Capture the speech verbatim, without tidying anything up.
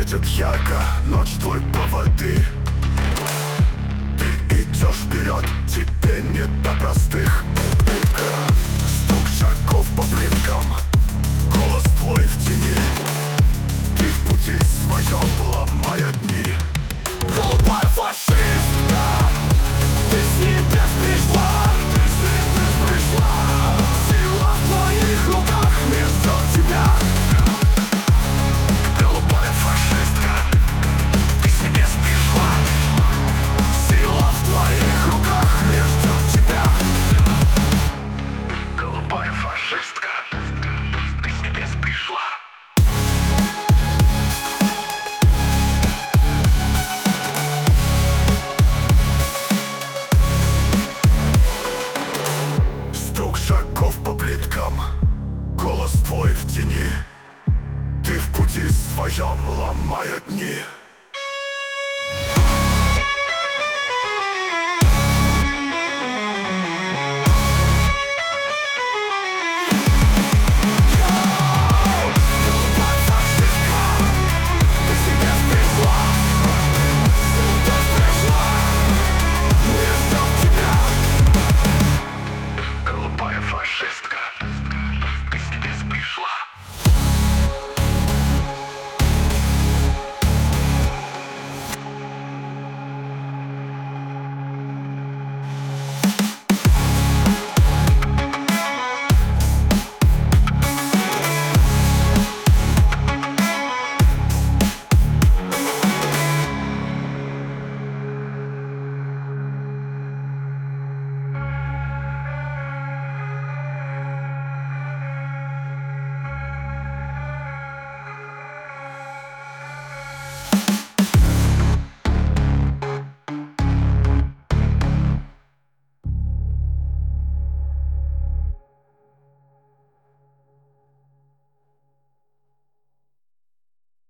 светит ярко, ночь твой поводы. Ты идешь вперед, тебе не до простых. Стук шагов по плиткам, голос твой в тени. Ты в пути своем, ломая дни. Голубая фашистка, ты с небес пришла, ты с небес пришла. Сила в твоих руках, мир ждет тебя. Голубая фашистка, ты с небес пришла. Сила в твоих руках, мир ждет тебя. Голубая фашистка, ты с небес пришла. Стук шагов по плиткам, голос твой в тени. Ты в пути своем, ломая дни.